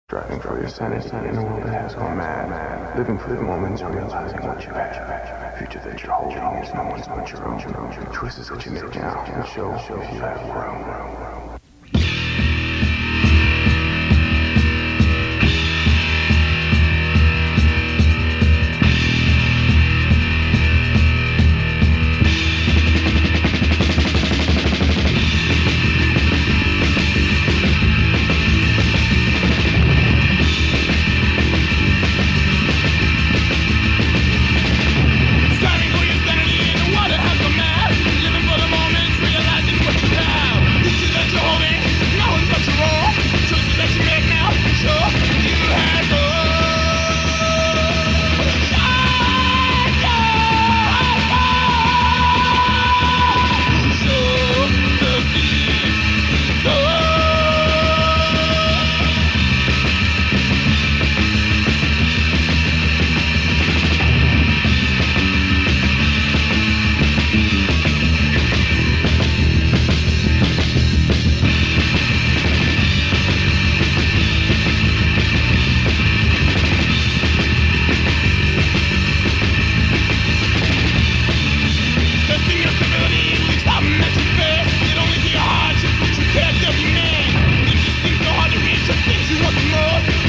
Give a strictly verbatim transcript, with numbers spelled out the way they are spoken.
Striving for your sanity in a world that has gone mad, mad. Living for the moments, realizing what you have. Future that you're holding is no one's but your own. Choices that you make now will show if you have grown. Things you want the most.